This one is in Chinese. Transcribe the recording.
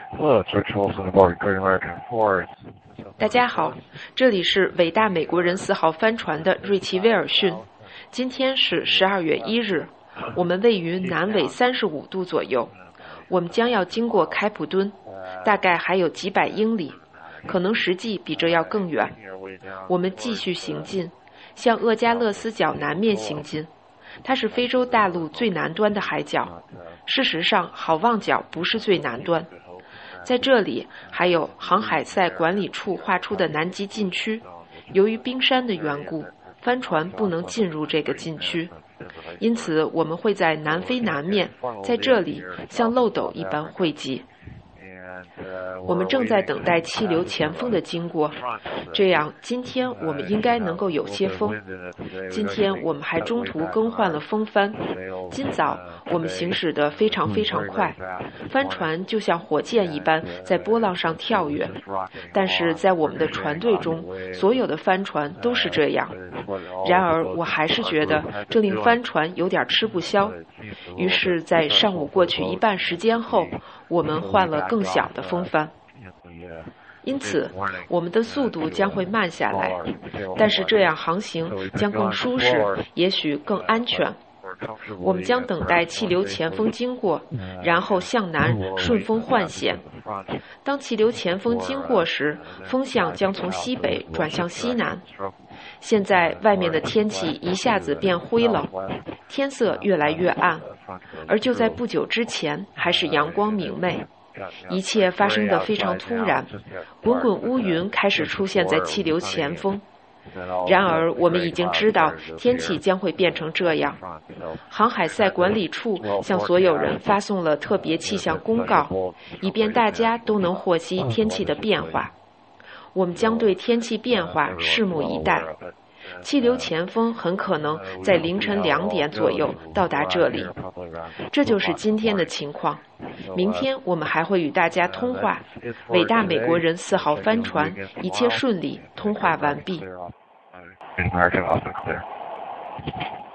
Hello, it's Rich Olson aboard Great American Force. 大家好，这里是伟大美国人4号帆船的瑞奇·威尔逊。今天是12月1日，我们位于南纬35度左右。我们将要经过开普敦，大概还有几百英里，可能实际比这要更远。我们继续行进，向厄加勒斯角南面行进。它是非洲大陆最南端的海角。事实上，好望角不是最南端。在这里还有航海赛管理处划出的南极禁区，由于冰山的缘故，帆船不能进入这个禁区，因此我们会在南非南面，在这里像漏斗一般汇集。我们正在等待气流前锋的经过，这样今天我们应该能够有些风。今天我们还中途更换了风帆。今早我们行驶得非常快，帆船就像火箭一般在波浪上跳跃。但是在我们的船队中，所有的帆船都是这样。然而我还是觉得这令帆船有点吃不消。于是在上午过去一半时间后，我们换了更小的风帆。因此我们的速度将会慢下来，但是这样航行将更舒适，也许更安全。我们将等待气流前锋经过，然后向南顺风换险。当气流前锋经过时，风向将从西北转向西南。现在外面的天气一下子变灰了，天色越来越暗，而就在不久之前还是阳光明媚。一切发生得非常突然，滚滚乌云开始出现在气流前锋。然而我们已经知道天气将会变成这样。航海赛管理处向所有人发送了特别气象公告，以便大家都能获悉天气的变化。我们将对天气变化拭目以待。气流前锋很可能在凌晨2点左右到达这里。这就是今天的情况。明天我们还会与大家通话。伟大美国人4号帆船一切顺利，通话完毕。 American, also clear.